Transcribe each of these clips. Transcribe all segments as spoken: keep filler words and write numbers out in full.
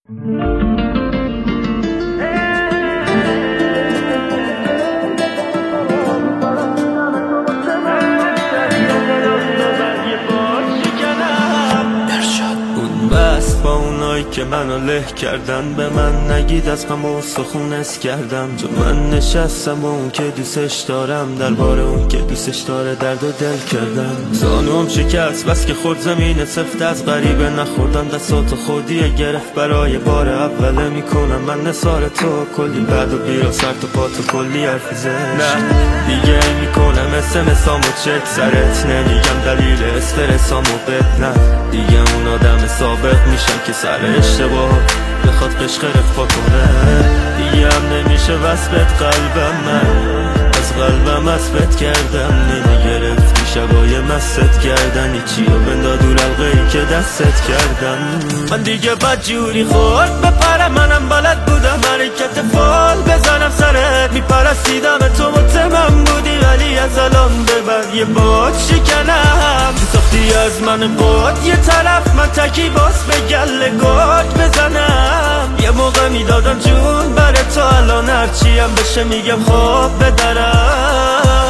با اونایی که منو له کردن به من نگید از غم و سخون اس کردم. جو من نشستم با اون که دوستش دارم، درباره اون که دوستش داره درد و دل کردم. زانوم شکست بس که خورد زمین سفت، از غریبه نخوردم دستات خودیه گرفت. برای بار اوله میکنم من نثار تو، کلی بعد و بیرا سر تو پا تو کلی حرفی زد. نه دیگه میکنم اسمسامو چک سرت، نمیگم دلیل استرسامو بد. نه دیگه اون آدم سابق میشم که سر اشتباه بخواد قشق رفا کنه. دیگه هم نمیشه وصفت قلبم، من از قلبم وصفت کردم. نمیگرفتی شبای مست کردن هیچی و بندا دور حلقه ای که دستت کردم. من دیگه بد جوری خورد بپرم، منم بلد بودم حرکت فال بزنم سرت. میپرستیدم تو مطمئن بودی ولی از الان به بعد یه باد شکنم. ساختی از من بود یه طرف، من تکی باس به گل گرد بزنم. یه موقع میدادم جون بره تا الان هرچی هم بشه میگم خواب بدرم.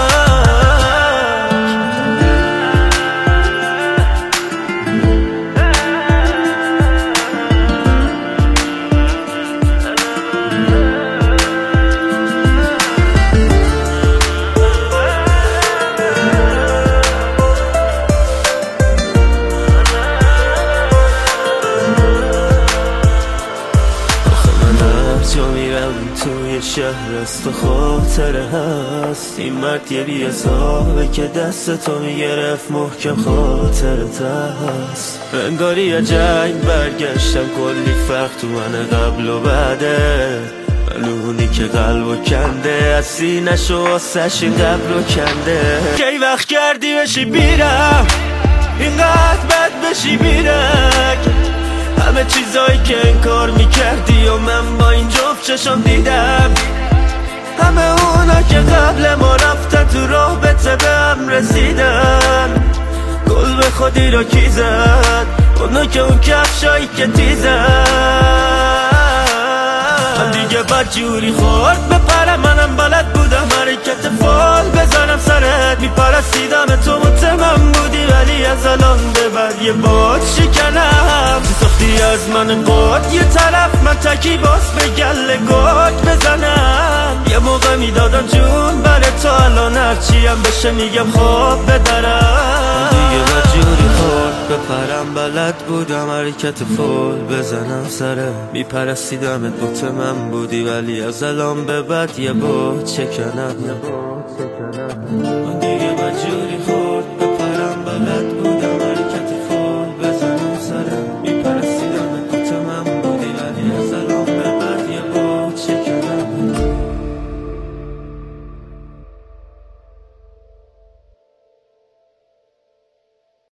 تو میرم توی شهر است و خاطره هست. این مرد یه بی حسابه که دست تو میگرفت محکم خاطرت هست. انگاری یه جنگ برگشتم کلی فرق تو من قبل و بعده. اونی که قلبو کنده از سینش و آسش قبل رو کنده. کی وقت کردی بشی بیرم اینقدر بد بشی بیرک. همه چیزایی که انکار میکردی و من با این جفت چشم دیدم. همه اونا که قبل ما رفتن تو راه به هم رسیدن. گل به خودی رو کی زد اونا که اون کفشایی که تیزن. من دیگه بد جوری خورد بپرم، منم بلد بودم حرکت فال بزنم سرت. میپرستیدم تو مطمئن بودی ولی از الان به بعد یه باد شکنم. ساختی از من قد یه طرف، من تکی باس به گل گرد بزنم. یه موقع میدادم جون بره تا الان هرچی هم بشه میگم خواب بدرم. دیگه بد جوری خورد بپرم، بلد بودم حرکت فال بزنم سرت. میپرستیدم تو من بودی ولی از الان به بعد یه باد شکنم. دیگه بد جوری خورد